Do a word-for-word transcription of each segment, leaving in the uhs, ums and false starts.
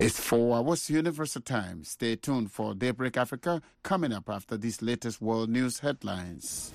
It's four hours Universal Time. Stay tuned for Daybreak Africa coming up after these latest world news headlines.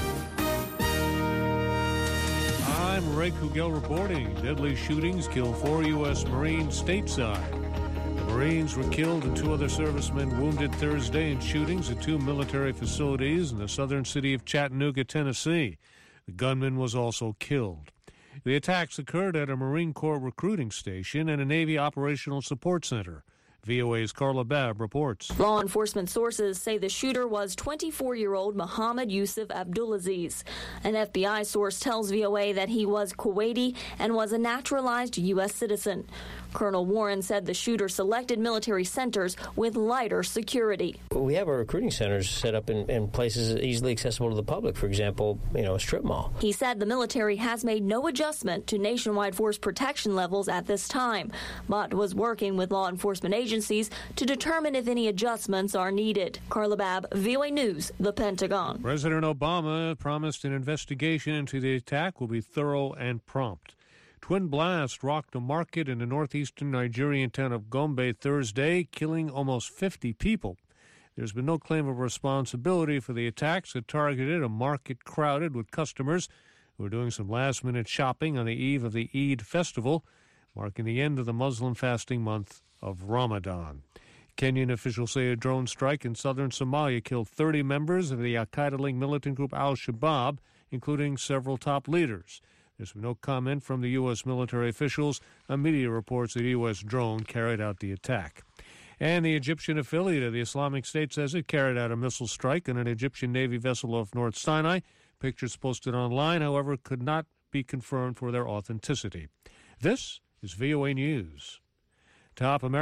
I'm Ray Kugel reporting. Deadly shootings kill four U S Marines stateside. The Marines were killed and two other servicemen wounded Thursday in shootings at two military facilities in the southern city of Chattanooga, Tennessee. The gunman was also killed. The attacks occurred at a Marine Corps recruiting station and a Navy operational support center. V O A's Carla Babb reports. Law enforcement sources say the shooter was twenty-four-year-old Mohammed Yusuf Abdulaziz. An F B I source tells V O A that he was Kuwaiti and was a naturalized U S citizen. Colonel Warren said the shooter selected military centers with lighter security. We have our recruiting centers set up in, in places easily accessible to the public, for example, you know, a strip mall. He said the military has made no adjustment to nationwide force protection levels at this time, but was working with law enforcement agencies to determine if any adjustments are needed. Carla Babb, V O A News, The Pentagon. President Obama promised an investigation into the attack will be thorough and prompt. Twin blast rocked a market in the northeastern Nigerian town of Gombe Thursday, killing almost fifty people. There's been no claim of responsibility for the attacks that targeted a market crowded with customers who were doing some last-minute shopping on the eve of the Eid festival, marking the end of the Muslim fasting month of Ramadan. Kenyan officials say a drone strike in southern Somalia killed thirty members of the al-Qaeda-linked militant group al-Shabaab, including several top leaders. There's been no comment from the U S military officials on media reports that a U S drone carried out the attack. And the Egyptian affiliate of the Islamic State says it carried out a missile strike on an Egyptian Navy vessel off North Sinai. Pictures posted online, however, could not be confirmed for their authenticity. This is V O A News. Top America.